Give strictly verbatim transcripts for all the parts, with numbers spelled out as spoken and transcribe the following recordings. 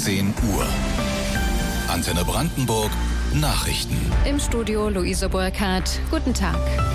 zehn Uhr. Antenne Brandenburg, Nachrichten. Im Studio Luise Burkhardt. Guten Tag.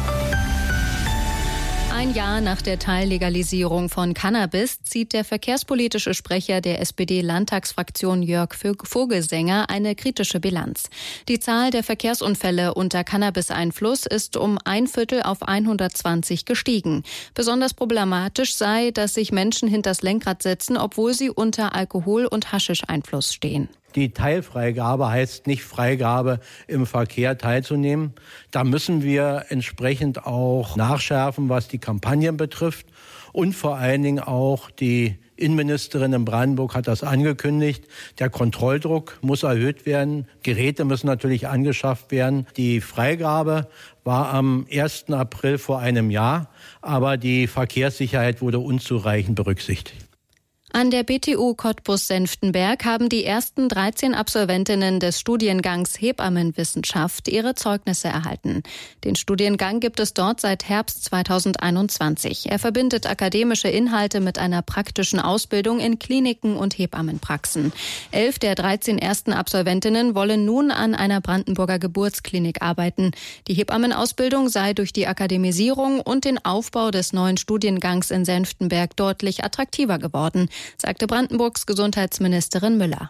Ein Jahr nach der Teillegalisierung von Cannabis zieht der verkehrspolitische Sprecher der S P D-Landtagsfraktion Jörg Vogelsänger eine kritische Bilanz. Die Zahl der Verkehrsunfälle unter Cannabis-Einfluss ist um ein Viertel auf hundertzwanzig gestiegen. Besonders problematisch sei, dass sich Menschen hinters Lenkrad setzen, obwohl sie unter Alkohol- und Haschisch-Einfluss stehen. Die Teilfreigabe heißt nicht Freigabe, im Verkehr teilzunehmen. Da müssen wir entsprechend auch nachschärfen, was die Kampagnen betrifft. Und vor allen Dingen auch die Innenministerin in Brandenburg hat das angekündigt. Der Kontrolldruck muss erhöht werden. Geräte müssen natürlich angeschafft werden. Die Freigabe war am ersten April vor einem Jahr, aber die Verkehrssicherheit wurde unzureichend berücksichtigt. An der B T U Cottbus-Senftenberg haben die ersten dreizehn Absolventinnen des Studiengangs Hebammenwissenschaft ihre Zeugnisse erhalten. Den Studiengang gibt es dort seit Herbst zweitausendeinundzwanzig. Er verbindet akademische Inhalte mit einer praktischen Ausbildung in Kliniken und Hebammenpraxen. Elf der dreizehn ersten Absolventinnen wollen nun an einer Brandenburger Geburtsklinik arbeiten. Die Hebammenausbildung sei durch die Akademisierung und den Aufbau des neuen Studiengangs in Senftenberg deutlich attraktiver geworden, sagte Brandenburgs Gesundheitsministerin Müller.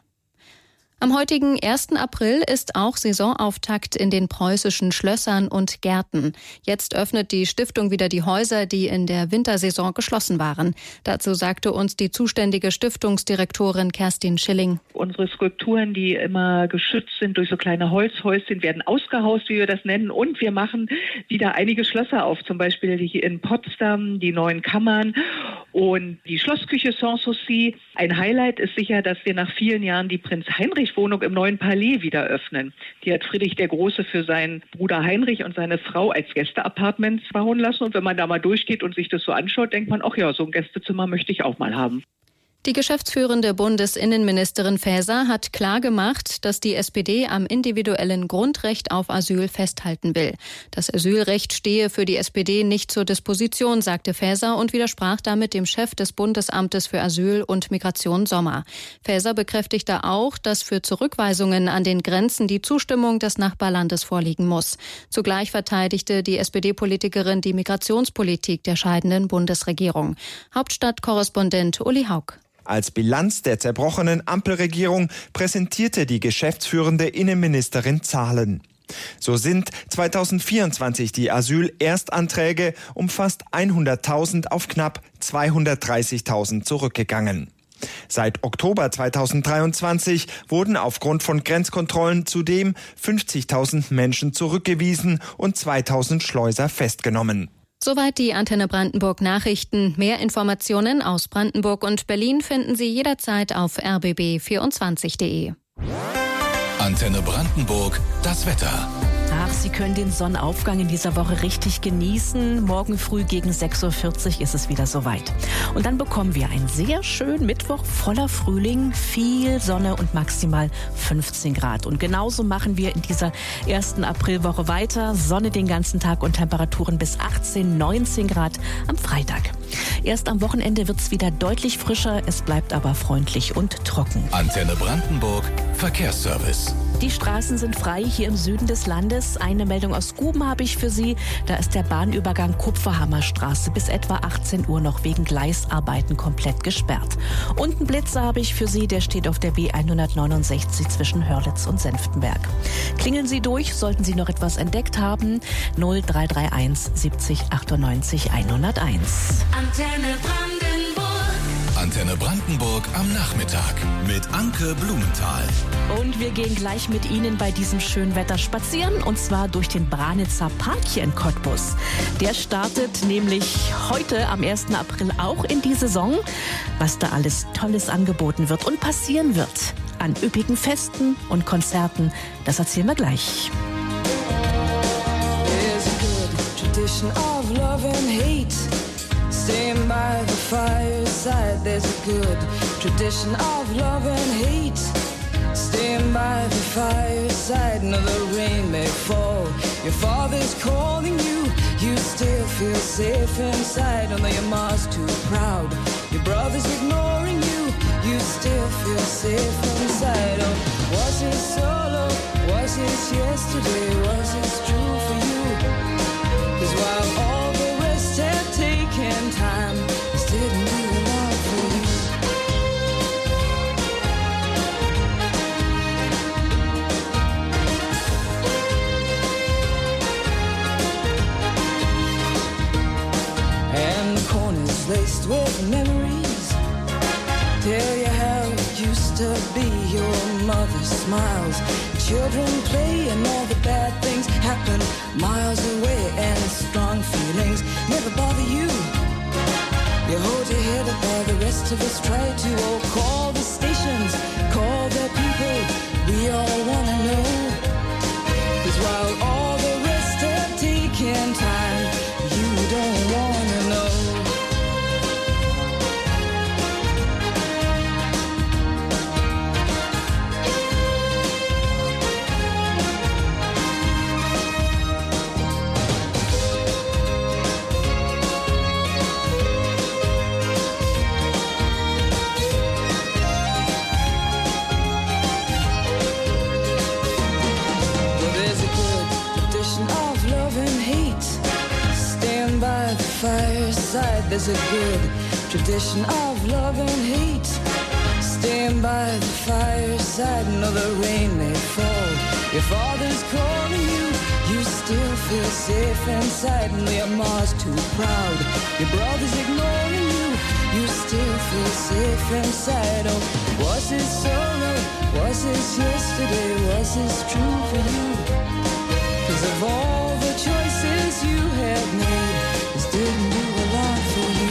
Am heutigen ersten April ist auch Saisonauftakt in den preußischen Schlössern und Gärten. Jetzt öffnet die Stiftung wieder die Häuser, die in der Wintersaison geschlossen waren. Dazu sagte uns die zuständige Stiftungsdirektorin Kerstin Schilling. Unsere Skulpturen, die immer geschützt sind durch so kleine Holzhäuschen, werden ausgehaust, wie wir das nennen. Und wir machen wieder einige Schlösser auf, zum Beispiel hier in Potsdam, die neuen Kammern und die Schlossküche Sanssouci. Ein Highlight ist sicher, dass wir nach vielen Jahren die Prinz-Heinrich-Wohnung im neuen Palais wieder öffnen. Die hat Friedrich der Große für seinen Bruder Heinrich und seine Frau als Gästeappartements bauen lassen. Und wenn man da mal durchgeht und sich das so anschaut, denkt man, ach ja, so ein Gästezimmer möchte ich auch mal haben. Die geschäftsführende Bundesinnenministerin Faeser hat klargemacht, dass die S P D am individuellen Grundrecht auf Asyl festhalten will. Das Asylrecht stehe für die S P D nicht zur Disposition, sagte Faeser und widersprach damit dem Chef des Bundesamtes für Asyl und Migration Sommer. Faeser bekräftigte auch, dass für Zurückweisungen an den Grenzen die Zustimmung des Nachbarlandes vorliegen muss. Zugleich verteidigte die S P D-Politikerin die Migrationspolitik der scheidenden Bundesregierung. Hauptstadtkorrespondent Uli Haug. Als Bilanz der zerbrochenen Ampelregierung präsentierte die geschäftsführende Innenministerin Zahlen. So sind zweitausendvierundzwanzig die Asylerstanträge um fast hunderttausend auf knapp zweihundertdreißigtausend zurückgegangen. Seit Oktober zweitausenddreiundzwanzig wurden aufgrund von Grenzkontrollen zudem fünfzigtausend Menschen zurückgewiesen und zweitausend Schleuser festgenommen. Soweit die Antenne Brandenburg Nachrichten. Mehr Informationen aus Brandenburg und Berlin finden Sie jederzeit auf r b b vierundzwanzig punkt de. Antenne Brandenburg, das Wetter. Ach, Sie können den Sonnenaufgang in dieser Woche richtig genießen. Morgen früh gegen sechs Uhr vierzig ist es wieder soweit. Und dann bekommen wir einen sehr schönen Mittwoch voller Frühling, viel Sonne und maximal fünfzehn Grad. Und genauso machen wir in dieser ersten Aprilwoche weiter. Sonne den ganzen Tag und Temperaturen bis achtzehn, neunzehn Grad am Freitag. Erst am Wochenende wird es wieder deutlich frischer, es bleibt aber freundlich und trocken. Antenne Brandenburg, Verkehrsservice. Die Straßen sind frei hier im Süden des Landes. Eine Meldung aus Guben habe ich für Sie. Da ist der Bahnübergang Kupferhammerstraße bis etwa achtzehn Uhr noch wegen Gleisarbeiten komplett gesperrt. Und einen Blitzer habe ich für Sie, der steht auf der B hundertneunundsechzig zwischen Hörlitz und Senftenberg. Klingeln Sie durch, sollten Sie noch etwas entdeckt haben. null drei drei eins siebzig achtundneunzig hunderteins. Antenne Brandenburg. Antenne Brandenburg am Nachmittag mit Anke Blumenthal. Und wir gehen gleich mit Ihnen bei diesem schönen Wetter spazieren, und zwar durch den Branitzer Park hier in Cottbus. Der startet nämlich heute am ersten April auch in die Saison. Was da alles Tolles angeboten wird und passieren wird an üppigen Festen und Konzerten, das erzählen wir gleich. There's a good tradition of love and hate. Staying by the fireside, there's a good tradition of love and hate. Staying by the fireside, no, the rain may fall, your father's calling you, you still feel safe inside, although your mom's too proud Your brother's ignoring you, you still feel safe inside. Oh, was it solo? Was it yesterday? Was it true for you? 'Cause while all the rest had taken time, this didn't do a lot for you. And corners laced with memories tell you how it used to be. Your mother smiles, children play, and all the bad things happen miles away. And strong feelings never bother you. You hold your head up while the rest of us try to. Oh, call the stations, call the people we all wanna know. 'Cause while all the rest have taken time, you don't wanna know. Fireside, there's a good tradition of love and hate. Staying by the fireside, no, the rain may fall, your father's calling you, you still feel safe inside. And your mom's too proud, your brother's ignoring you, you still feel safe inside. Oh, was it sorrow? Was it yesterday? Was this true for you? 'Cause of all the choices you have made, this didn't do a lot for you.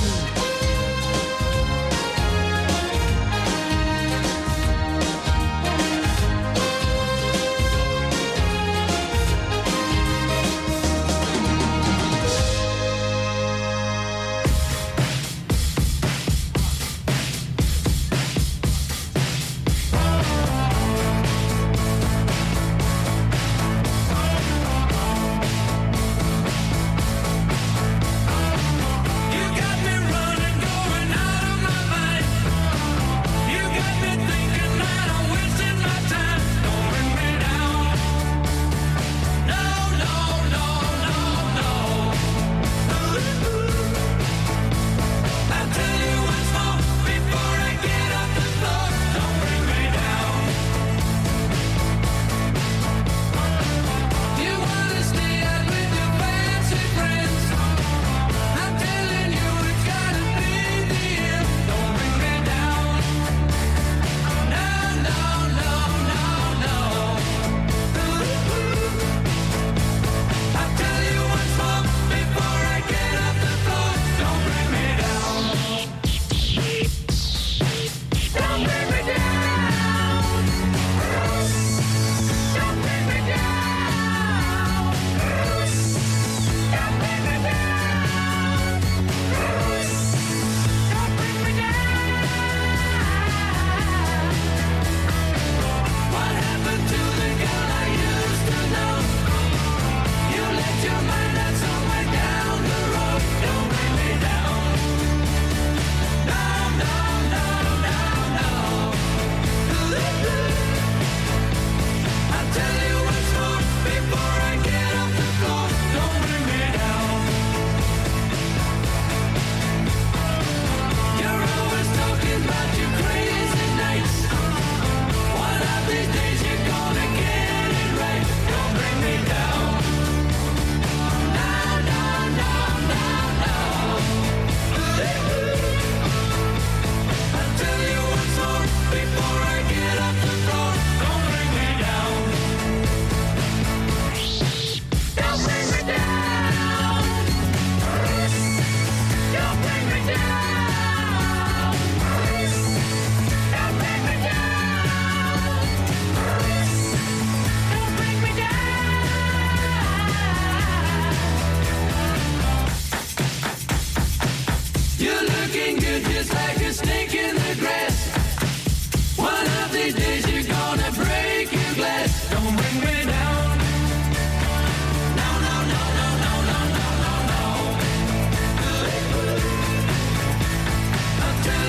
Until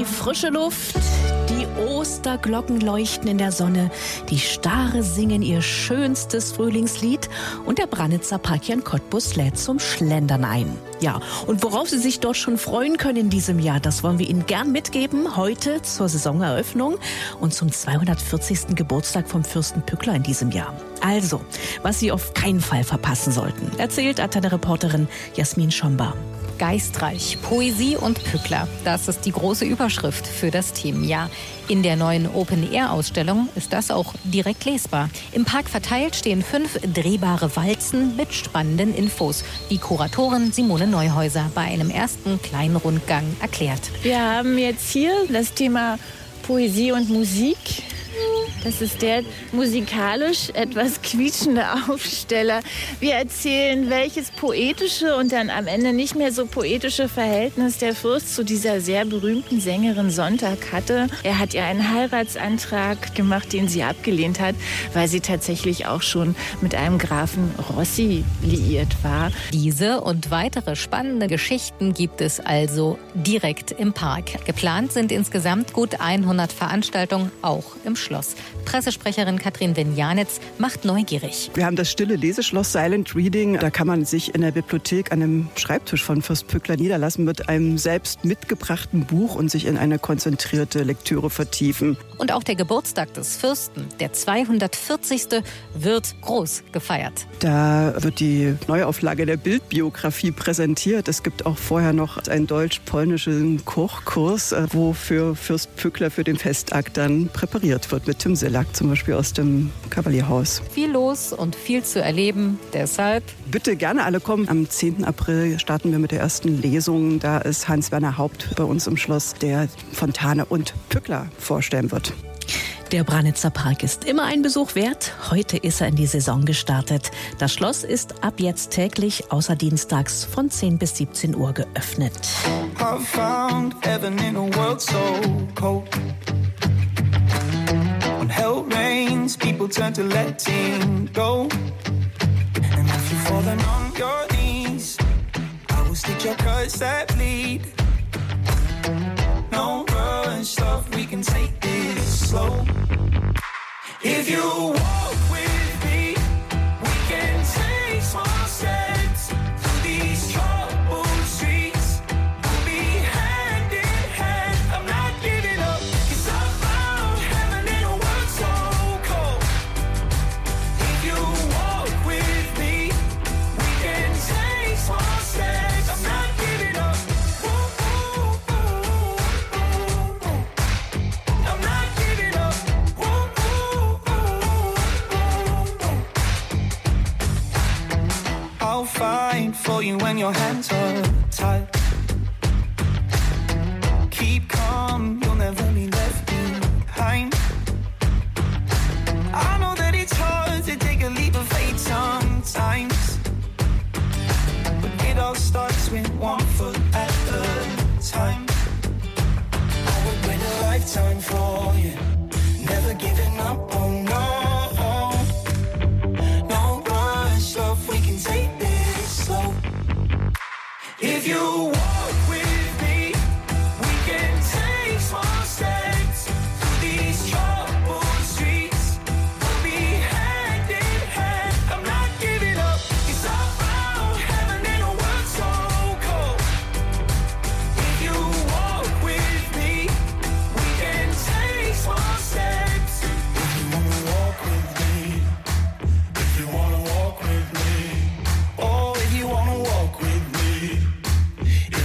frische Luft, die Osterglocken leuchten in der Sonne, die Stare singen ihr schönstes Frühlingslied und der Brannitzer Park hier in Cottbus lädt zum Schlendern ein. Ja, und worauf Sie sich dort schon freuen können in diesem Jahr, das wollen wir Ihnen gern mitgeben, heute zur Saisoneröffnung und zum zweihundertvierzigsten Geburtstag vom Fürsten Pückler in diesem Jahr. Also, was Sie auf keinen Fall verpassen sollten, erzählt Antenne-Reporterin Jasmin Schomba. Geistreich, Poesie und Pückler. Das ist die große Überschrift für das Themenjahr. In der neuen Open-Air-Ausstellung ist das auch direkt lesbar. Im Park verteilt stehen fünf drehbare Walzen mit spannenden Infos. Die Kuratorin Simone Neuhäuser bei einem ersten kleinen Rundgang erklärt. Wir haben jetzt hier das Thema Poesie und Musik. Das ist der musikalisch etwas quietschende Aufsteller. Wir erzählen, welches poetische und dann am Ende nicht mehr so poetische Verhältnis der Fürst zu dieser sehr berühmten Sängerin Sonntag hatte. Er hat ihr einen Heiratsantrag gemacht, den sie abgelehnt hat, weil sie tatsächlich auch schon mit einem Grafen Rossi liiert war. Diese und weitere spannende Geschichten gibt es also direkt im Park. Geplant sind insgesamt gut hundert Veranstaltungen, auch im Schloss. Pressesprecherin Katrin Wenjanitz macht neugierig. Wir haben das stille Leseschloss Silent Reading. Da kann man sich in der Bibliothek an einem Schreibtisch von Fürst Pückler niederlassen mit einem selbst mitgebrachten Buch und sich in eine konzentrierte Lektüre vertiefen. Und auch der Geburtstag des Fürsten, der zweihundertvierzigste, wird groß gefeiert. Da wird die Neuauflage der Bildbiografie präsentiert. Es gibt auch vorher noch einen deutsch-polnischen Kochkurs, wo für Fürst Pückler für den Festakt dann präpariert wird mit Tim Sellack, zum Beispiel aus dem Kavalierhaus. Viel los und viel zu erleben, deshalb bitte gerne alle kommen. Am zehnten April starten wir mit der ersten Lesung. Da ist Hans-Werner Haupt bei uns im Schloss, der Fontane und Pückler vorstellen wird. Der Brannitzer Park ist immer ein Besuch wert. Heute ist er in die Saison gestartet. Das Schloss ist ab jetzt täglich außer dienstags von zehn bis siebzehn Uhr geöffnet. I found heaven in a world so cold. When hell reigns, people turn to letting go. And if you're falling on your knees, I will stitch your cuts that bleed. No rush, love, we can take this slow. If you walk with me, we can take small steps through these troubled streets. We'll be hand in hand, I'm not giving up, 'cause I found heaven in a world so cold. If you walk with me, we can take small steps, I'm not giving up. I'll fight for you when your hands are tied. Keep calm, you'll never be left behind. I know that it's hard to take a leap of faith sometimes, but it all starts with one foot at a time. I would wait a lifetime for you, never giving up, oh no. No rush, love, we can take this slow. If you walk with me, we can take small steps through these troubled streets. We'll be hand in hand, I'm not giving up, 'cause I found heaven in a world so cold. If you walk with me, we can take small steps. If you wanna walk with me, if you wanna walk with me, oh, if you wanna walk with me,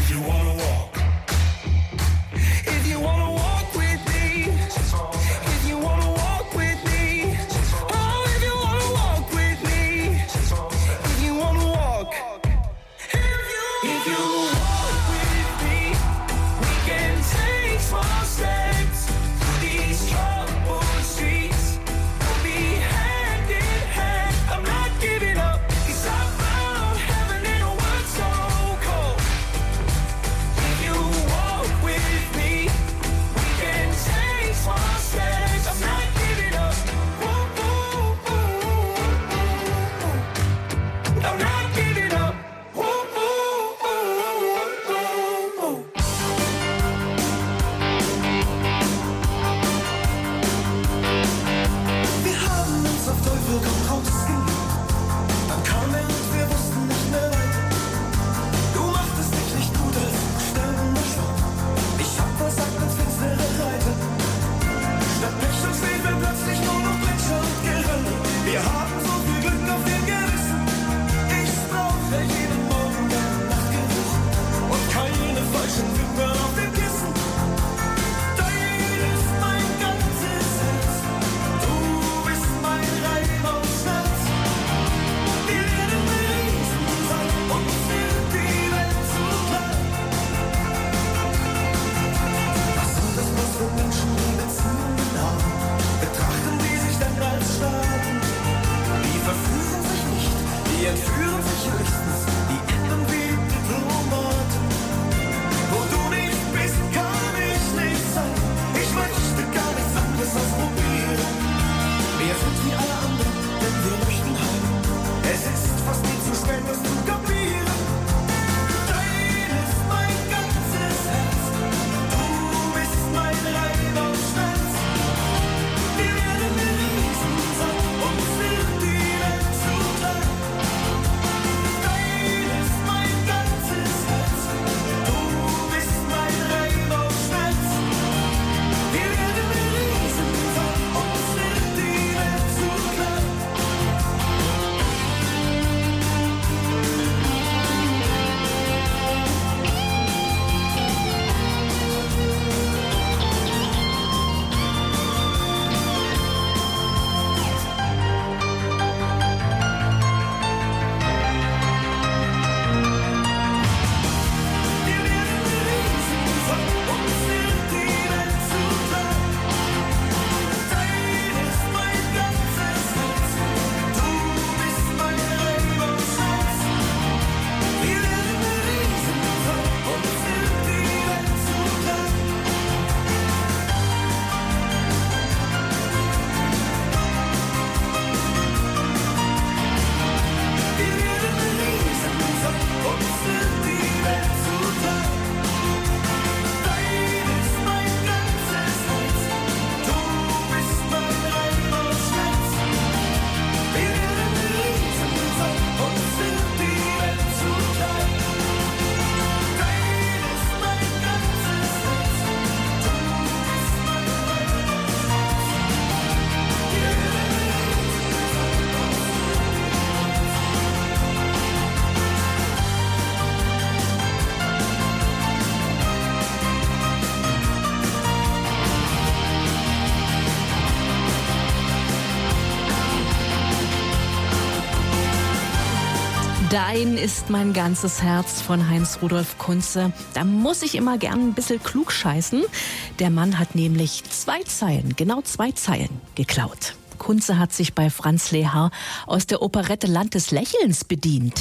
Dein ist mein ganzes Herz von Heinz Rudolf Kunze. Da muss ich immer gern ein bisschen klug scheißen. Der Mann hat nämlich zwei Zeilen, genau zwei Zeilen geklaut. Kunze hat sich bei Franz Lehár aus der Operette Land des Lächelns bedient.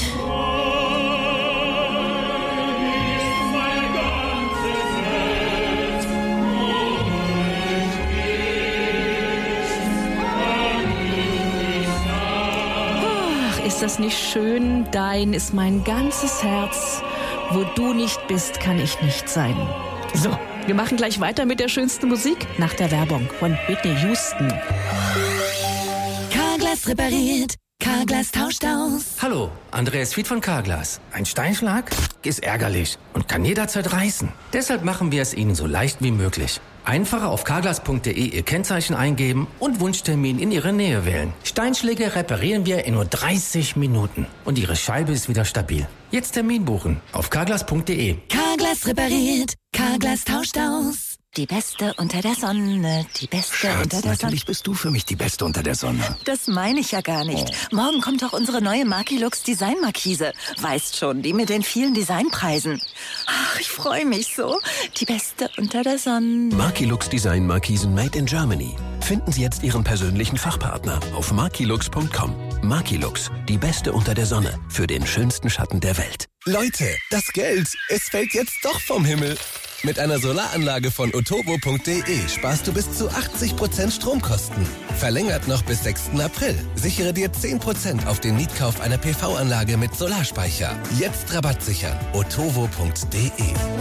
Ist das nicht schön? Dein ist mein ganzes Herz. Wo du nicht bist, kann ich nicht sein. So, wir machen gleich weiter mit der schönsten Musik nach der Werbung von Whitney Houston. Carglass repariert, Carglass tauscht aus. Hallo, Andreas Fied von Carglass. Ein Steinschlag ist ärgerlich und kann jederzeit reißen. Deshalb machen wir es Ihnen so leicht wie möglich. Einfach auf carglass punkt de Ihr Kennzeichen eingeben und Wunschtermin in Ihre Nähe wählen. Steinschläge reparieren wir in nur dreißig Minuten und Ihre Scheibe ist wieder stabil. Jetzt Termin buchen auf carglass punkt de. Carglass repariert, Carglass tauscht aus. Die Beste unter der Sonne, die Beste Schatz, unter der Sonne. natürlich bist du für mich die Beste unter der Sonne. Das meine ich ja gar nicht. Oh. Morgen kommt doch unsere neue Markilux Designmarkise. Weißt schon, die mit den vielen Designpreisen. Ach, ich freue mich so. Die Beste unter der Sonne. Markilux Design Markisen made in Germany. Finden Sie jetzt Ihren persönlichen Fachpartner auf markilux punkt com. Markilux, die Beste unter der Sonne für den schönsten Schatten der Welt. Leute, das Geld, es fällt jetzt doch vom Himmel. Mit einer Solaranlage von otovo punkt de sparst du bis zu achtzig Prozent Stromkosten. Verlängert noch bis sechsten April. Sichere dir zehn Prozent auf den Mietkauf einer P V-Anlage mit Solarspeicher. Jetzt Rabatt sichern. otovo punkt de.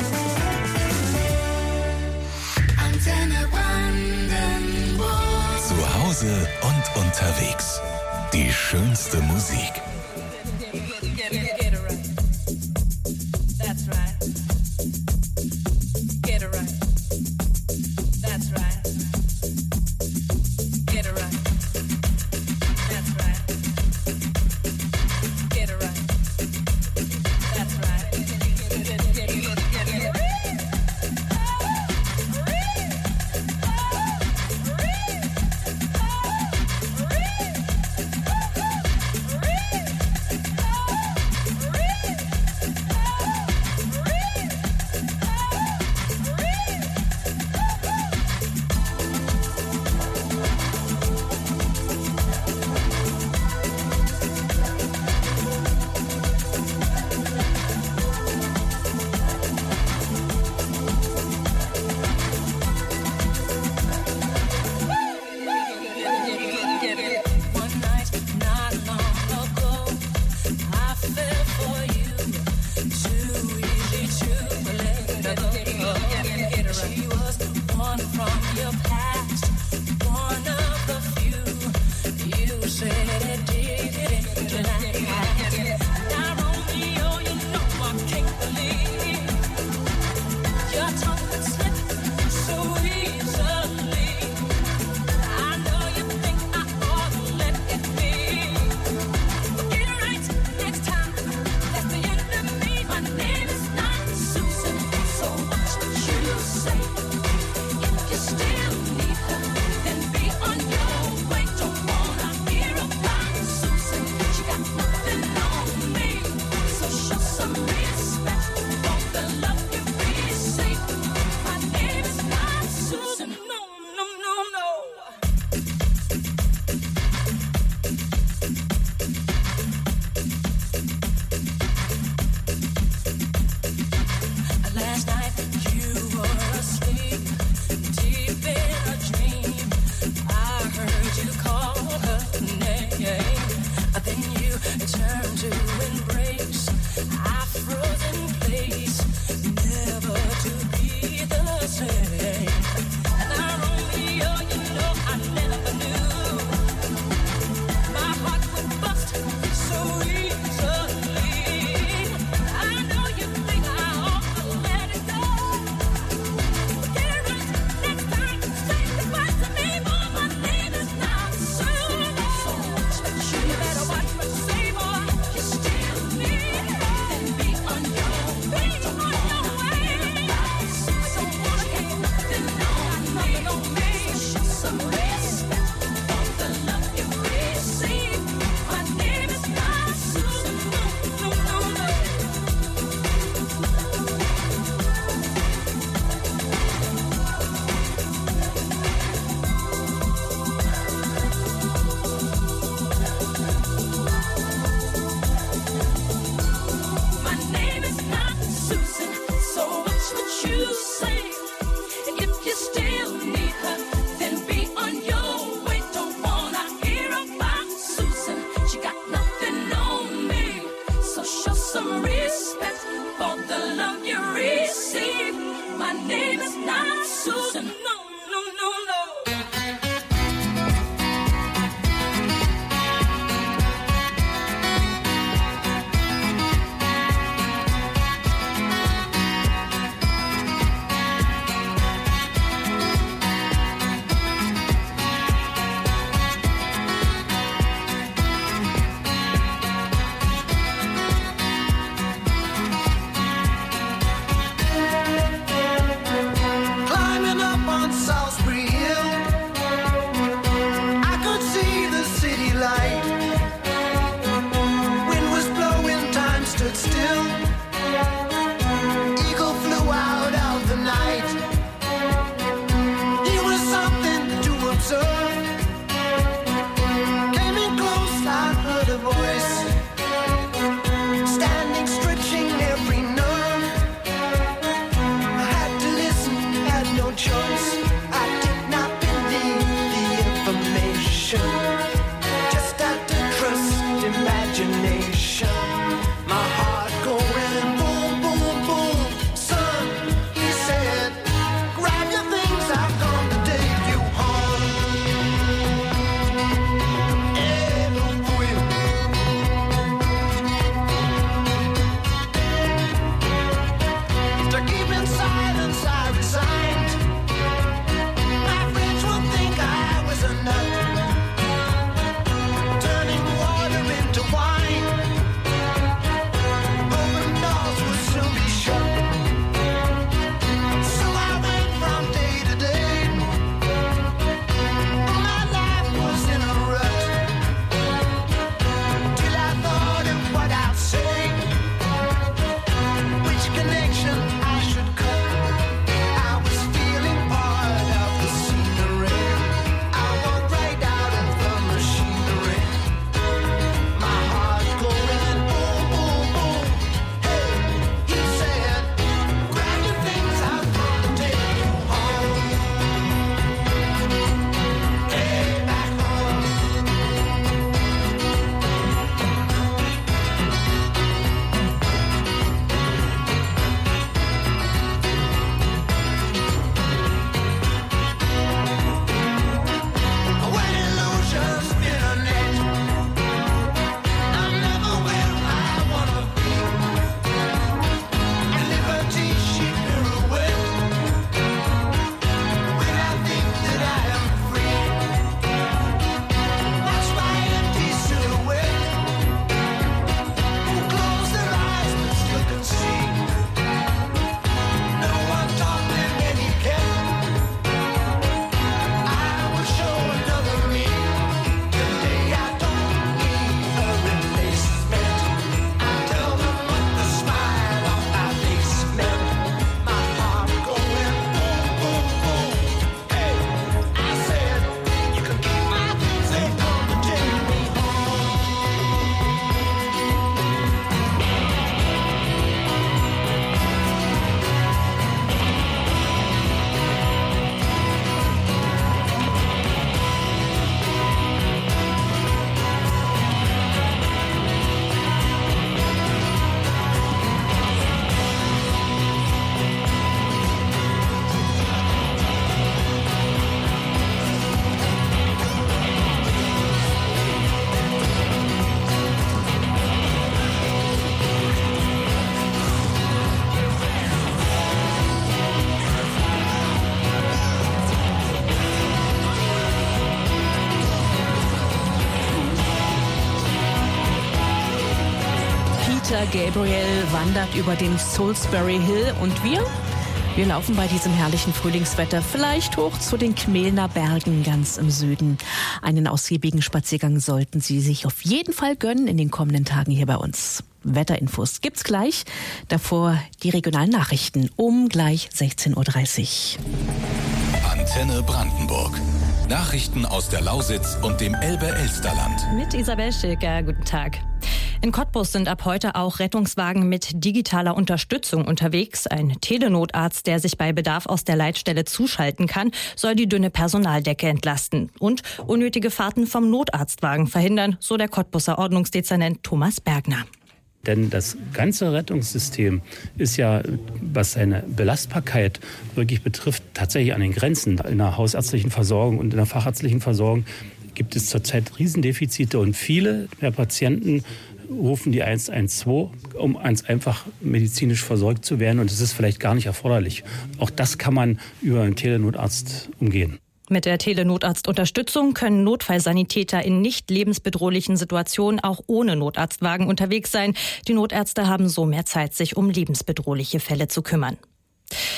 Antenne Brandenburg. Zu Hause und unterwegs. Die schönste Musik. That's right. Get it right. That's right. Get it right. That's right. Get it right. That's right. Last night you were asleep deep in on Salisbury Hill. I could see the city light. Wind was blowing, time stood still. Eagle flew out of the night. He was something to observe. Came in close, I heard a voice. Standing, stretching every nerve. I had to listen, had no choice. I did not believe the information. Just had to trust imagination. My heart going boom, boom, boom. Son, he said, grab your things, I've come to take you home. Eh, no fui. To keep in silence, I resigned. My friends would think I was a nut, turning water into wine. Open doors would soon be shut. So I went from day to day. My life was in a rut, till I thought of what I'd say, which connection I should cut. I was feeling part of the scenery. I walked right out of the machinery. My heart going boom, boom, boom. Hey, he said, grab your things, I've come to take you home. Hey, back home. When illusions spin a net, I'm never where I wanna be. And liberty she pirouette, when I think that I am free. Watch my empty silhouette, who close their eyes but still can see. No one taught them etiquette. I will show another me. Today I don't need a replacement. I tell them what the smile on my face meant. My heart going boom, boom, boom. Hey, I said, you can keep my things, they've come to take me Peter Gabriel wandert über den Salisbury Hill und wir? Wir laufen bei diesem herrlichen Frühlingswetter vielleicht hoch zu den Kmelner Bergen ganz im Süden. Einen ausgiebigen Spaziergang sollten Sie sich auf jeden Fall gönnen in den kommenden Tagen hier bei uns. Wetterinfos gibt's gleich. Davor die regionalen Nachrichten um gleich sechzehn Uhr dreißig. Antenne Brandenburg. Nachrichten aus der Lausitz und dem Elbe-Elsterland. Mit Isabel Schilker, guten Tag. In Cottbus sind ab heute auch Rettungswagen mit digitaler Unterstützung unterwegs. Ein Telenotarzt, der sich bei Bedarf aus der Leitstelle zuschalten kann, soll die dünne Personaldecke entlasten und unnötige Fahrten vom Notarztwagen verhindern, so der Cottbuser Ordnungsdezernent Thomas Bergner. Denn das ganze Rettungssystem ist ja, was seine Belastbarkeit wirklich betrifft, tatsächlich an den Grenzen. In der hausärztlichen Versorgung und in der fachärztlichen Versorgung gibt es zurzeit Riesendefizite und viele der Patienten rufen die eins eins zwei, um ganz einfach medizinisch versorgt zu werden. Und es ist vielleicht gar nicht erforderlich. Auch das kann man über einen Telenotarzt umgehen. Mit der Telenotarztunterstützung können Notfallsanitäter in nicht lebensbedrohlichen Situationen auch ohne Notarztwagen unterwegs sein. Die Notärzte haben so mehr Zeit, sich um lebensbedrohliche Fälle zu kümmern.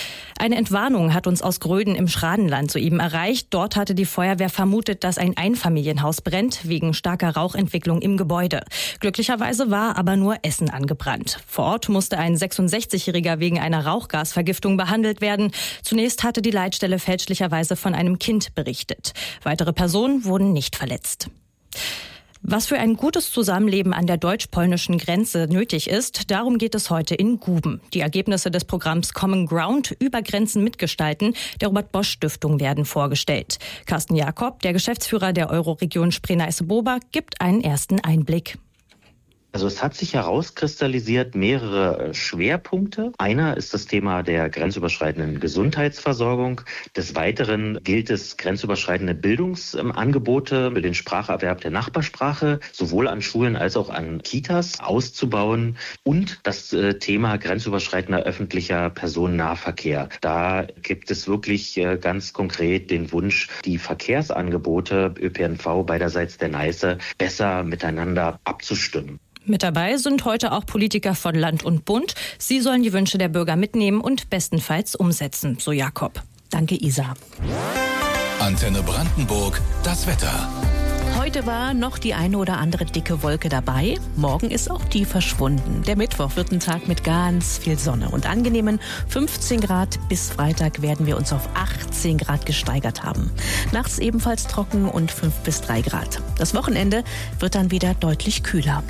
Eine Entwarnung hat uns aus Gröden im Schradenland soeben erreicht. Dort hatte die Feuerwehr vermutet, dass ein Einfamilienhaus brennt, wegen starker Rauchentwicklung im Gebäude. Glücklicherweise war aber nur Essen angebrannt. Vor Ort musste ein sechsundsechzigjähriger wegen einer Rauchgasvergiftung behandelt werden. Zunächst hatte die Leitstelle fälschlicherweise von einem Kind berichtet. Weitere Personen wurden nicht verletzt. Was für ein gutes Zusammenleben an der deutsch-polnischen Grenze nötig ist, darum geht es heute in Guben. Die Ergebnisse des Programms Common Ground über Grenzen mitgestalten der Robert-Bosch-Stiftung werden vorgestellt. Carsten Jakob, der Geschäftsführer der Euroregion Spree-Neiße-Bober, gibt einen ersten Einblick. Also es hat sich herauskristallisiert mehrere Schwerpunkte. Einer ist das Thema der grenzüberschreitenden Gesundheitsversorgung. Des Weiteren gilt es, grenzüberschreitende Bildungsangebote für den Spracherwerb der Nachbarsprache sowohl an Schulen als auch an Kitas auszubauen. Und das Thema grenzüberschreitender öffentlicher Personennahverkehr. Da gibt es wirklich ganz konkret den Wunsch, die Verkehrsangebote Ö P N V beiderseits der Neiße besser miteinander abzustimmen. Mit dabei sind heute auch Politiker von Land und Bund. Sie sollen die Wünsche der Bürger mitnehmen und bestenfalls umsetzen, so Jakob. Danke, Isa. Antenne Brandenburg, das Wetter. Heute war noch die eine oder andere dicke Wolke dabei. Morgen ist auch die verschwunden. Der Mittwoch wird ein Tag mit ganz viel Sonne und angenehmen fünfzehn Grad. Bis Freitag werden wir uns auf achtzehn Grad gesteigert haben. Nachts ebenfalls trocken und fünf bis drei Grad. Das Wochenende wird dann wieder deutlich kühler.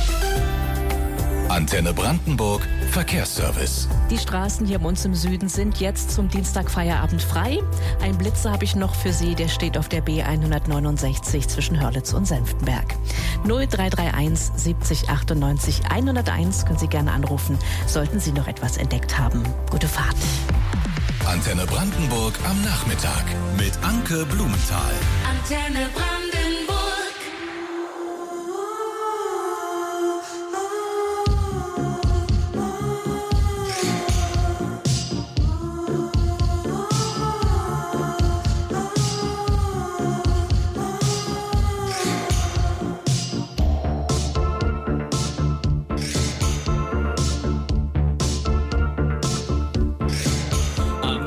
Antenne Brandenburg, Verkehrsservice. Die Straßen hier bei uns im Süden sind jetzt zum Dienstagfeierabend frei. Ein Blitzer habe ich noch für Sie, der steht auf der B hundertneunundsechzig zwischen Hörlitz und Senftenberg. null drei drei eins siebzig achtundneunzig hunderteins können Sie gerne anrufen, sollten Sie noch etwas entdeckt haben. Gute Fahrt. Antenne Brandenburg am Nachmittag mit Anke Blumenthal. Antenne Brandenburg.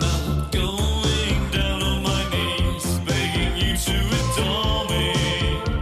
Going down on my knees, begging you to adore me.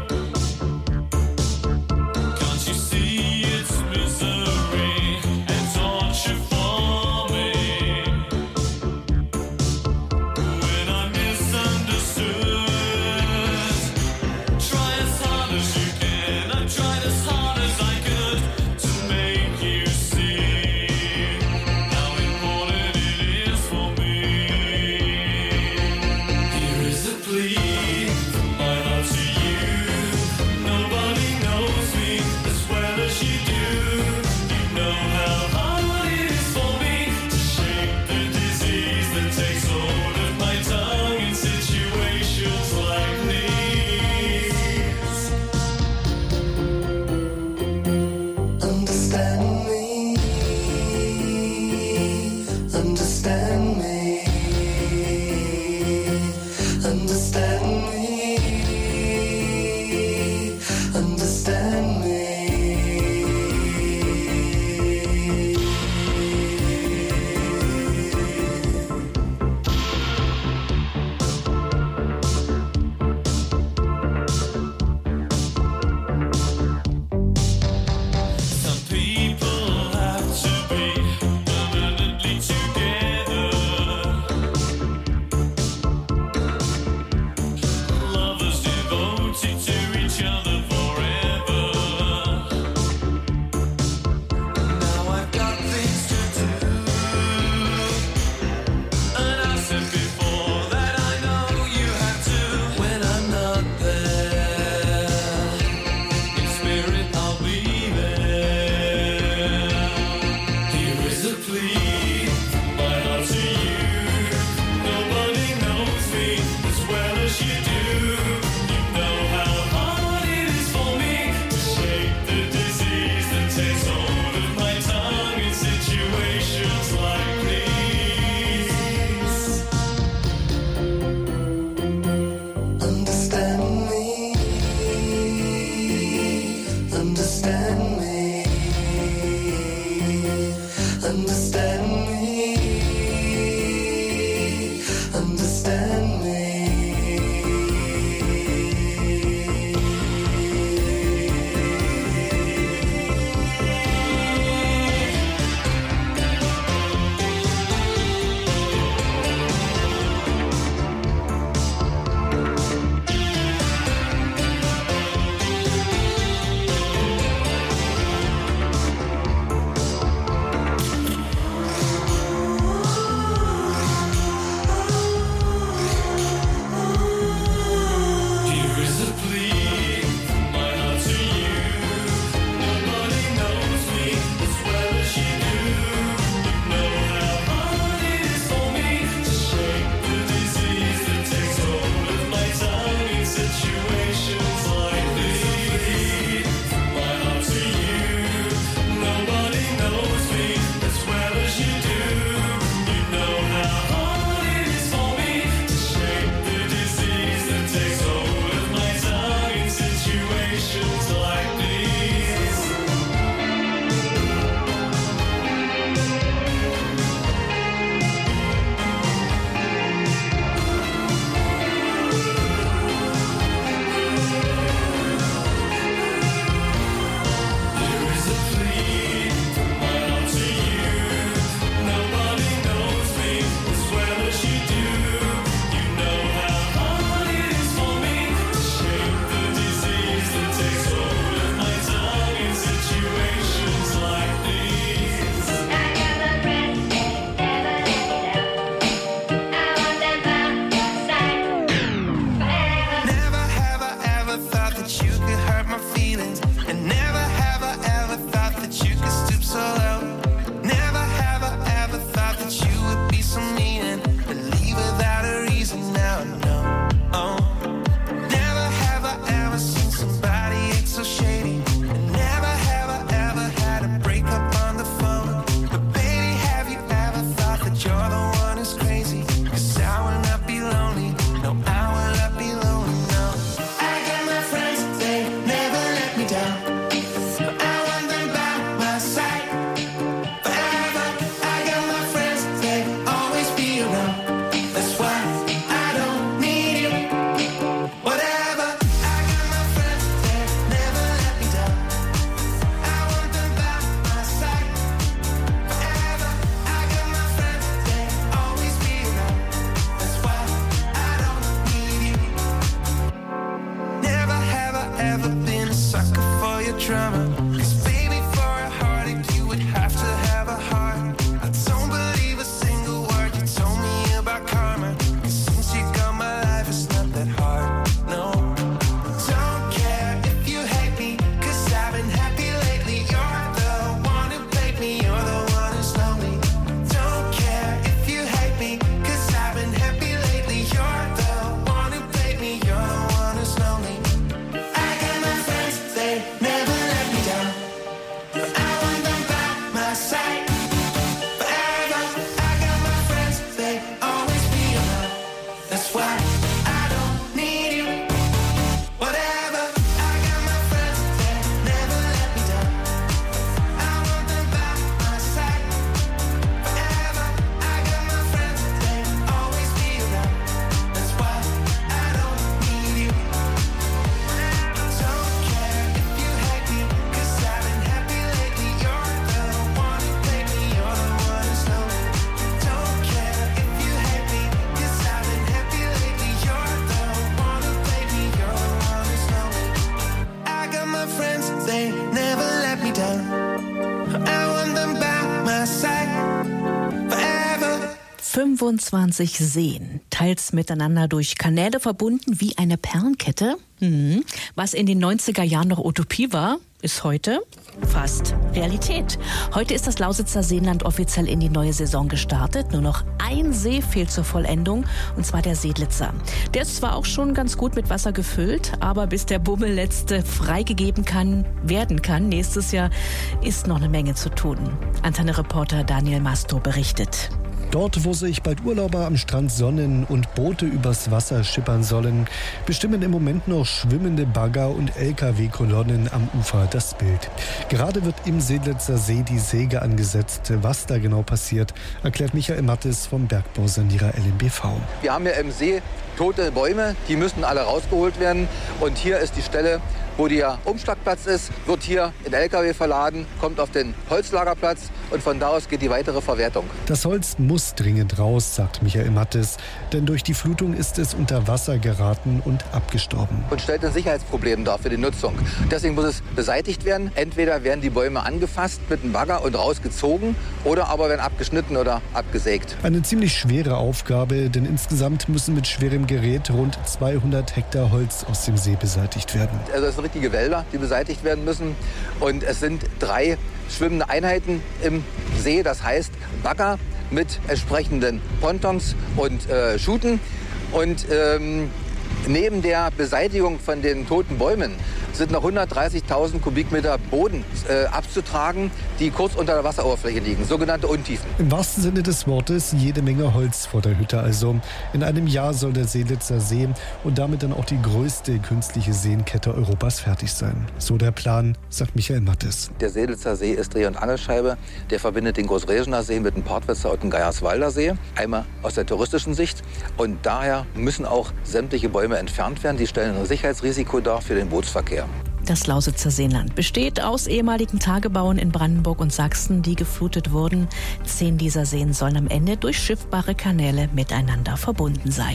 fünfundzwanzig Seen, teils miteinander durch Kanäle verbunden wie eine Perlenkette. Mhm. Was in den neunziger Jahren noch Utopie war, ist heute fast Realität. Heute ist das Lausitzer Seenland offiziell in die neue Saison gestartet. Nur noch ein See fehlt zur Vollendung, und zwar der Seelitzer. Der ist zwar auch schon ganz gut mit Wasser gefüllt, aber bis der Bummelletzte freigegeben kann, werden kann, nächstes Jahr, ist noch eine Menge zu tun. Antenne-Reporter Daniel Masto berichtet. Dort, wo sich bald Urlauber am Strand sonnen und Boote übers Wasser schippern sollen, bestimmen im Moment noch schwimmende Bagger und L K W-Kolonnen am Ufer das Bild. Gerade wird im Seelitzer See die Säge angesetzt. Was da genau passiert, erklärt Michael Mattes vom Bergbausanierer L M B V. Wir haben ja im See tote Bäume, die müssen alle rausgeholt werden. Und hier ist die Stelle, wo der Umschlagplatz ist, wird hier in L K W verladen, kommt auf den Holzlagerplatz und von da aus geht die weitere Verwertung. Das Holz muss dringend raus, sagt Michael Mattes, denn durch die Flutung ist es unter Wasser geraten und abgestorben. Und stellt ein Sicherheitsproblem dar für die Nutzung. Deswegen muss es beseitigt werden. Entweder werden die Bäume angefasst mit einem Bagger und rausgezogen oder aber werden abgeschnitten oder abgesägt. Eine ziemlich schwere Aufgabe, denn insgesamt müssen mit schwerem Gerät rund zweihundert Hektar Holz aus dem See beseitigt werden. Also es sind richtige Wälder, die beseitigt werden müssen. Und es sind drei schwimmende Einheiten im See. Das heißt Bagger mit entsprechenden Pontons und äh, Schuten. Und ähm, neben der Beseitigung von den toten Bäumen sind noch hundertdreißigtausend Kubikmeter Boden äh, abzutragen, die kurz unter der Wasseroberfläche liegen, sogenannte Untiefen. Im wahrsten Sinne des Wortes jede Menge Holz vor der Hütte also. In einem Jahr soll der Seelitzer See und damit dann auch die größte künstliche Seenkette Europas fertig sein. So der Plan, sagt Michael Mattes. Der Seelitzer See ist Dreh- und Angelscheibe. Der verbindet den Großregener See mit dem Portwetzer und dem Geierswalder See. Einmal aus der touristischen Sicht. Und daher müssen auch sämtliche Bäume entfernt werden. Die stellen ein Sicherheitsrisiko dar für den Bootsverkehr. Das Lausitzer Seenland besteht aus ehemaligen Tagebauen in Brandenburg und Sachsen, die geflutet wurden. Zehn dieser Seen sollen am Ende durch schiffbare Kanäle miteinander verbunden sein.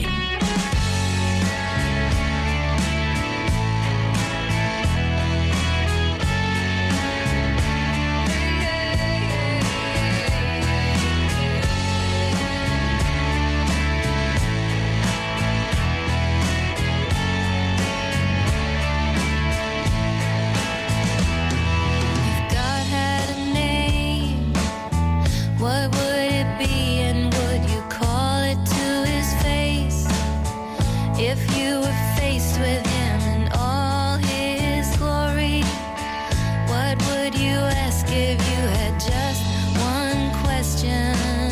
What would it be and would you call it to his face? If you were faced with him in all his glory, what would you ask if you had just one question?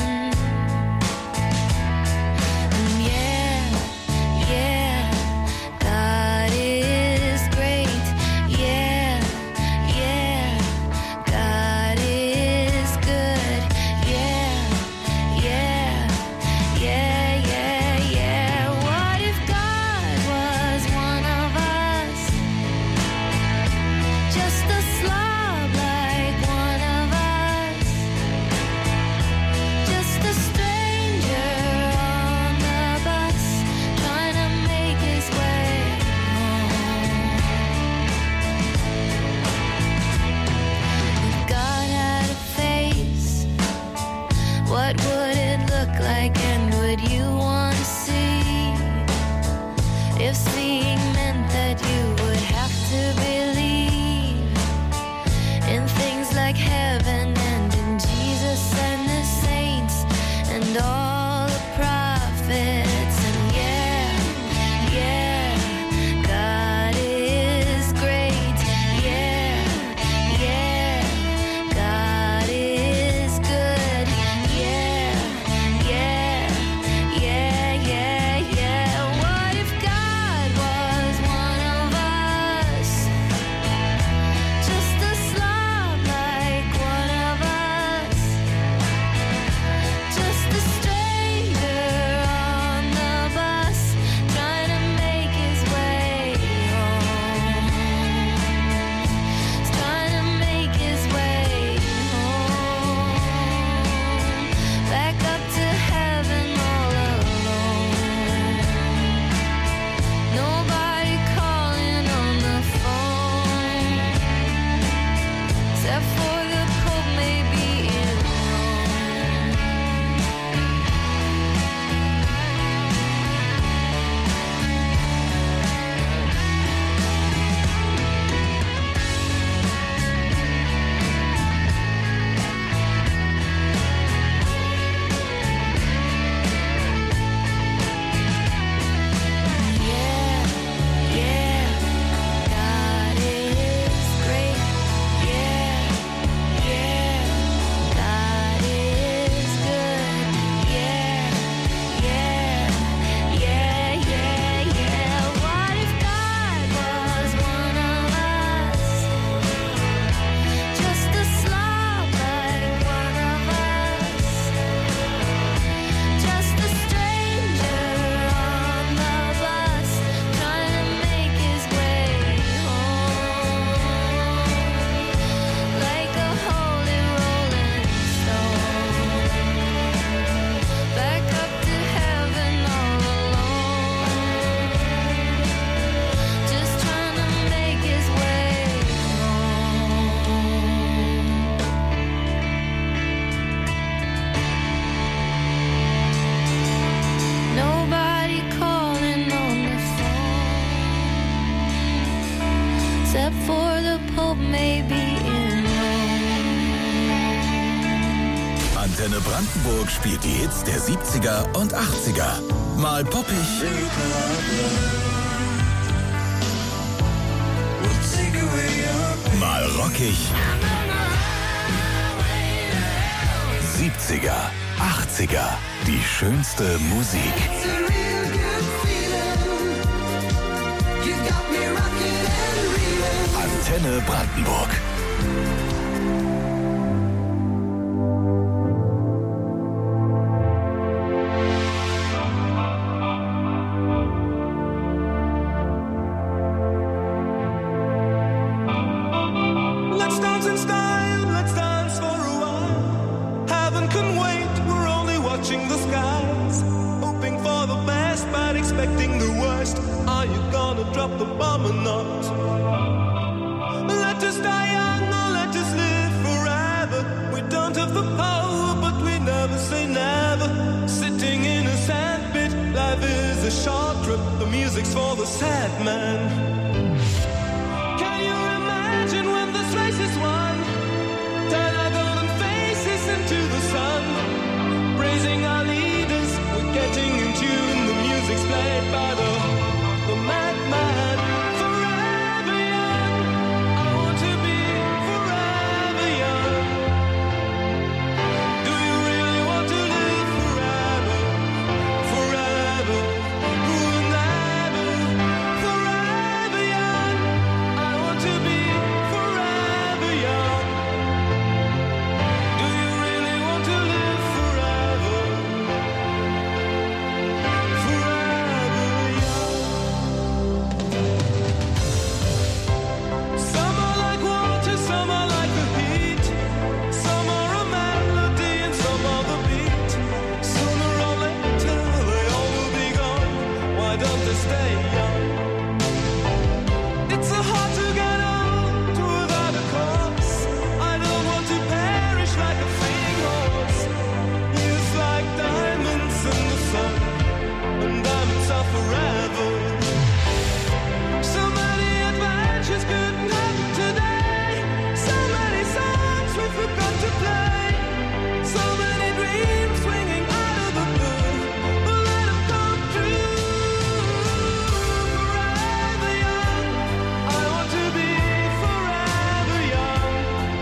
And yeah, yeah, God is great. Yeah, yeah, God is good. Yeah, yeah, yeah, yeah, yeah. What if God hope maybe in Antenne Brandenburg spielt die Hits der siebziger und achtziger. Mal poppig, mal rockig. siebziger, achtziger, die schönste Musik. Antenne Brandenburg. Let's dance in style, let's dance for a while. Heaven can wait, we're only watching the skies. Hoping for the best, but expecting the worst. Are you gonna drop the bomb or not? Let us die young or let us live forever. We don't have the power, but we never say never. Sitting in a sandpit, life is a short trip. The music's for the sad man. Can you imagine when this race is won? Turn our golden faces into the sun. Praising our leaders, we're getting in tune. The music's played by the, the madman. Forever young, I want to be forever young. Do you really want to live forever? Forever, forever, forever young. I want to be forever young. Do you really want to live forever? Forever young. Some are like water, some are like the heat. Some are a melody and some are the beat. Sooner or later they all will be gone. Why don't they stay young? It's so hard to get old without a cause. I don't want to perish like a fleeing horse. Youth like diamonds in the sun, and diamonds are forever. So many adventures couldn't happen today. So many songs we forgot to play. So many dreams swinging out of the blue. But let them come true. Forever young, I want to be forever young.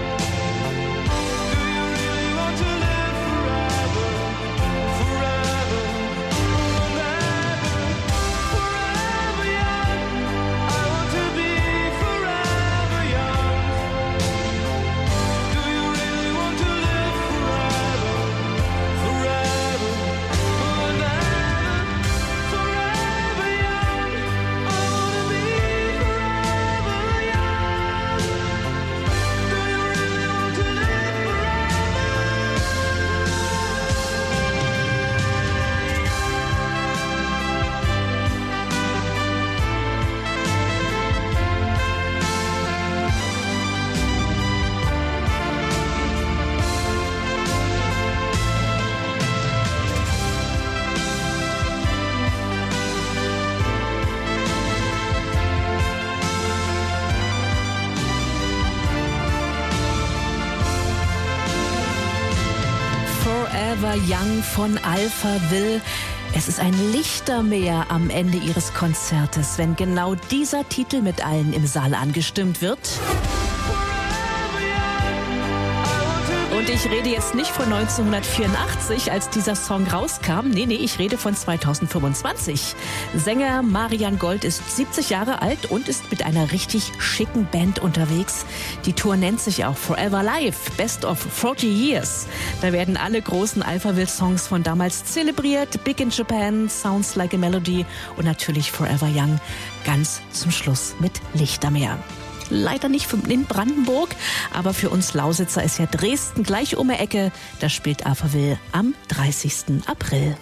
Do you really want to live forever? Forever, forever, forever young. I want to be forever young. Do you really want to live forever? Forever, forever, forever young. I want to be forever young. Do you really want to live Forever Young von Alphaville. Es ist ein Lichtermeer am Ende ihres Konzertes, wenn genau dieser Titel mit allen im Saal angestimmt wird. Und ich rede jetzt nicht von neunzehnhundertvierundachtzig, als dieser Song rauskam. Nee, nee, ich rede von zweitausendfünfundzwanzig. Sänger Marian Gold ist siebzig Jahre alt und ist mit einer richtig schicken Band unterwegs. Die Tour nennt sich auch Forever Live, Best of forty Years. Da werden alle großen Alphaville-Songs von damals zelebriert. Big in Japan, Sounds Like a Melody und natürlich Forever Young. Ganz zum Schluss mit Lichtermeer. Leider nicht in Brandenburg, aber für uns Lausitzer ist ja Dresden gleich um die Ecke. Da spielt Alphaville am dreißigsten April.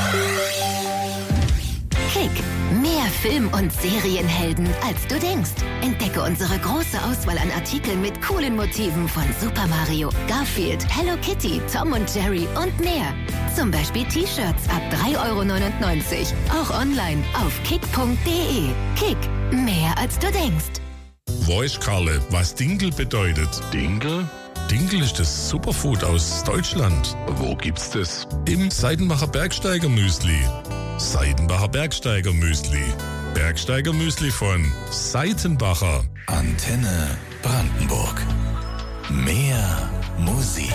Kick, mehr Film- und Serienhelden, als du denkst. Entdecke unsere große Auswahl an Artikeln mit coolen Motiven von Super Mario, Garfield, Hello Kitty, Tom und Jerry und mehr. Zum Beispiel T-Shirts ab drei Euro neunundneunzig. Auch online auf kick punkt de. Kick, mehr als du denkst. weißt, Karle, was Dinkel bedeutet? Dinkel? Dinkel ist das Superfood aus Deutschland. Wo gibt's das? Im Seidenbacher Bergsteiger Müsli. Seidenbacher Bergsteiger Müsli. Bergsteiger Müsli von Seitenbacher. Antenne Brandenburg. Mehr Musik.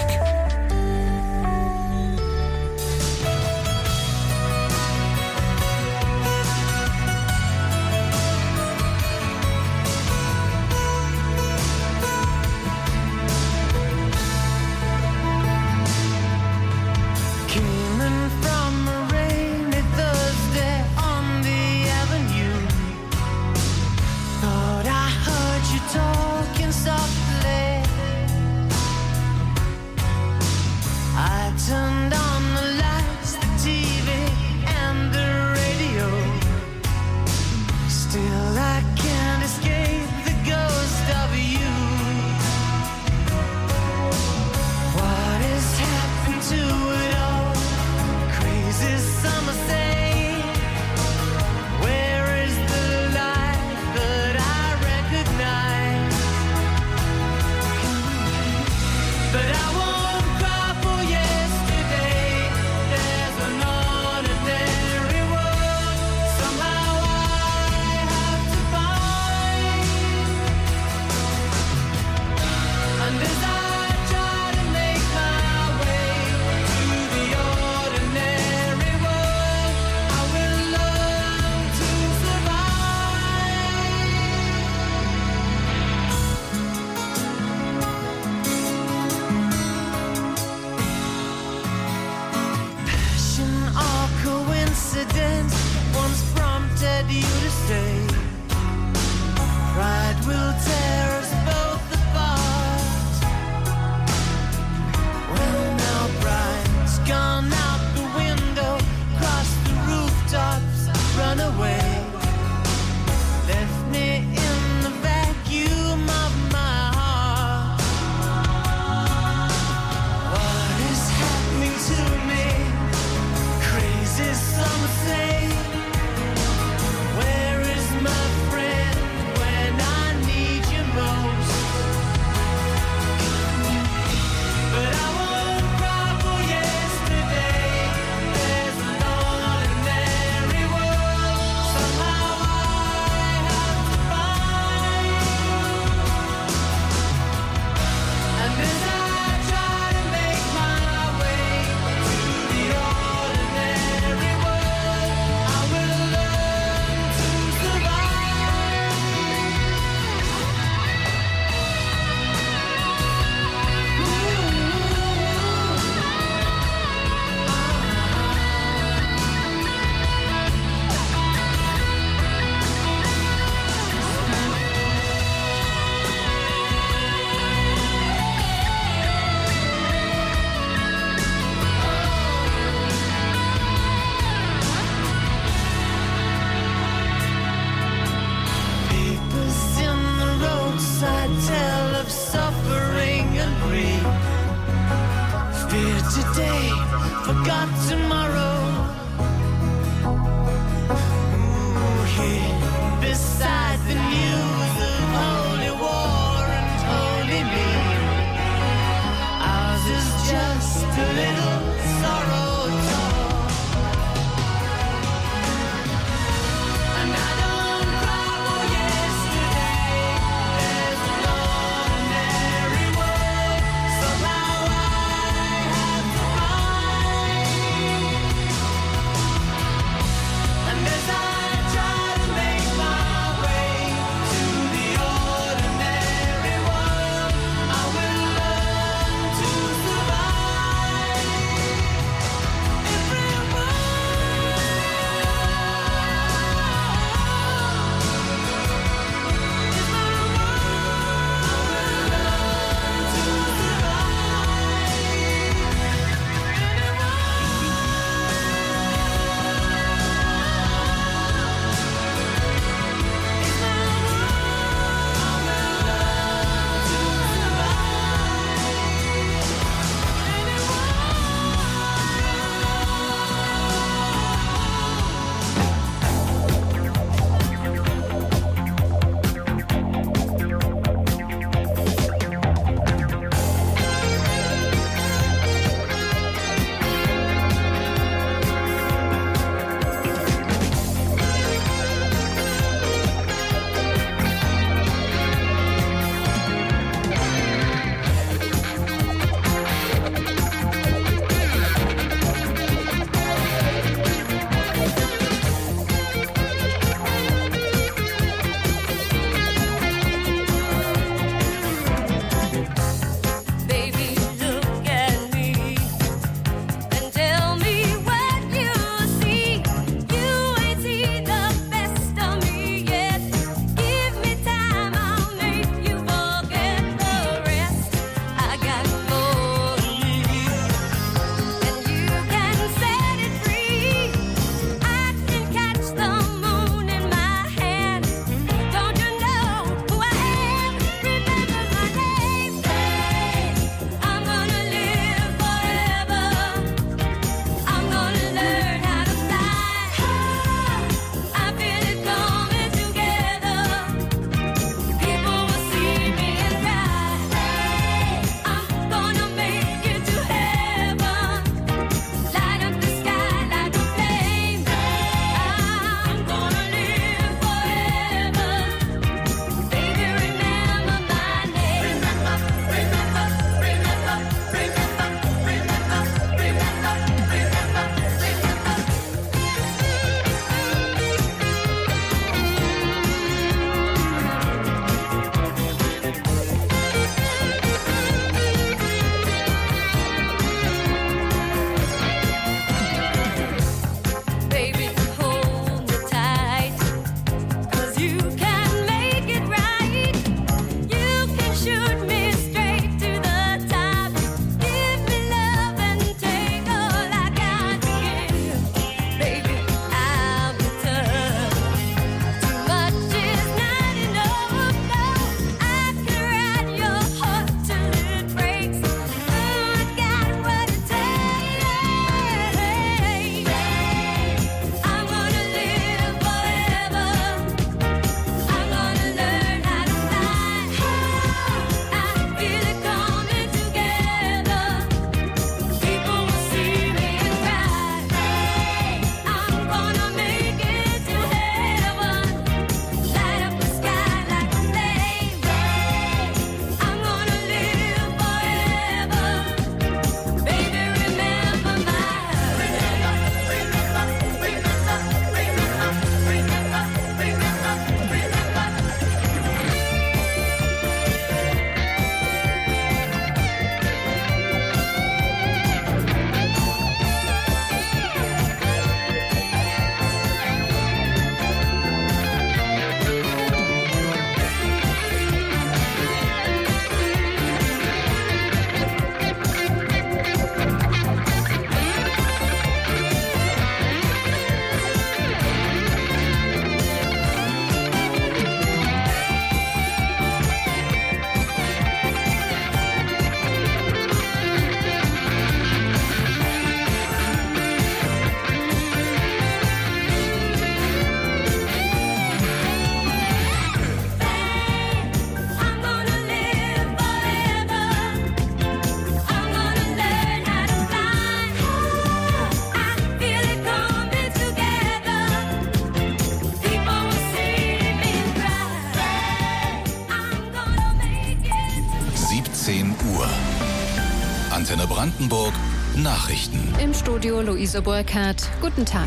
Antenne Brandenburg Nachrichten. Im Studio Luise Burkhardt. Guten Tag.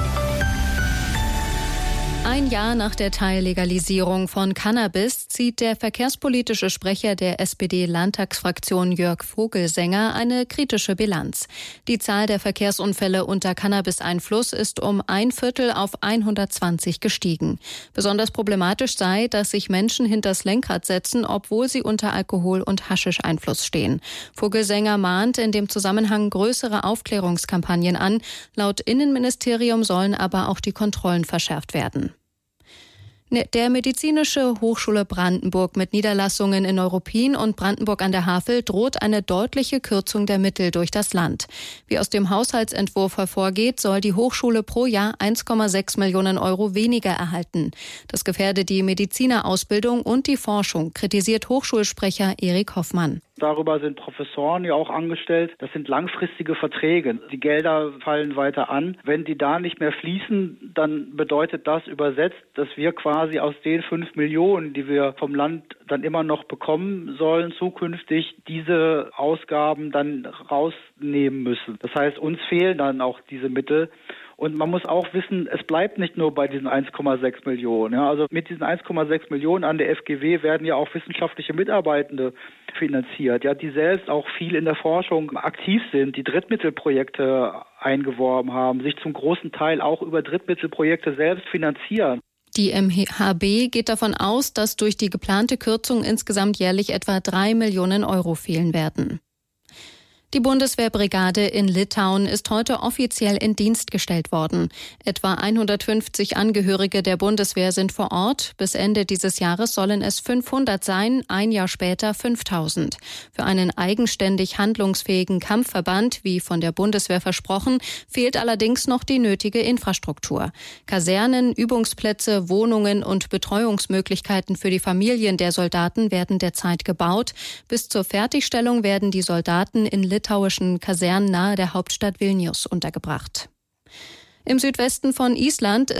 Ein Jahr nach der Teillegalisierung von Cannabis zieht der verkehrspolitische Sprecher der S P D-Landtagsfraktion Jörg Vogelsänger eine kritische Bilanz. Die Zahl der Verkehrsunfälle unter Cannabis-Einfluss ist um ein Viertel auf hundertzwanzig gestiegen. Besonders problematisch sei, dass sich Menschen hinters Lenkrad setzen, obwohl sie unter Alkohol- und Haschisch-Einfluss stehen. Vogelsänger mahnt in dem Zusammenhang größere Aufklärungskampagnen an. Laut Innenministerium sollen aber auch die Kontrollen verschärft werden. Der Medizinische Hochschule Brandenburg mit Niederlassungen in Neuruppin und Brandenburg an der Havel droht eine deutliche Kürzung der Mittel durch das Land. Wie aus dem Haushaltsentwurf hervorgeht, soll die Hochschule pro Jahr eins Komma sechs Millionen Euro weniger erhalten. Das gefährde die Medizinerausbildung und die Forschung, kritisiert Hochschulsprecher Erik Hoffmann. Darüber sind Professoren ja auch angestellt. Das sind langfristige Verträge. Die Gelder fallen weiter an. Wenn die da nicht mehr fließen, dann bedeutet das übersetzt, dass wir quasi aus den fünf Millionen, die wir vom Land dann immer noch bekommen sollen, zukünftig diese Ausgaben dann rausnehmen müssen. Das heißt, uns fehlen dann auch diese Mittel. Und man muss auch wissen, es bleibt nicht nur bei diesen eins Komma sechs Millionen. Ja, also mit diesen eins Komma sechs Millionen an der F G W werden ja auch wissenschaftliche Mitarbeitende finanziert, ja, die selbst auch viel in der Forschung aktiv sind, die Drittmittelprojekte eingeworben haben, sich zum großen Teil auch über Drittmittelprojekte selbst finanzieren. Die M H B geht davon aus, dass durch die geplante Kürzung insgesamt jährlich etwa drei Millionen Euro fehlen werden. Die Bundeswehrbrigade in Litauen ist heute offiziell in Dienst gestellt worden. Etwa hundertfünfzig Angehörige der Bundeswehr sind vor Ort. Bis Ende dieses Jahres sollen es fünfhundert sein, ein Jahr später fünftausend. Für einen eigenständig handlungsfähigen Kampfverband, wie von der Bundeswehr versprochen, fehlt allerdings noch die nötige Infrastruktur. Kasernen, Übungsplätze, Wohnungen und Betreuungsmöglichkeiten für die Familien der Soldaten werden derzeit gebaut. Bis zur Fertigstellung werden die Soldaten in Litauen litauischen Kasernen nahe der Hauptstadt Vilnius untergebracht. Im Südwesten von Island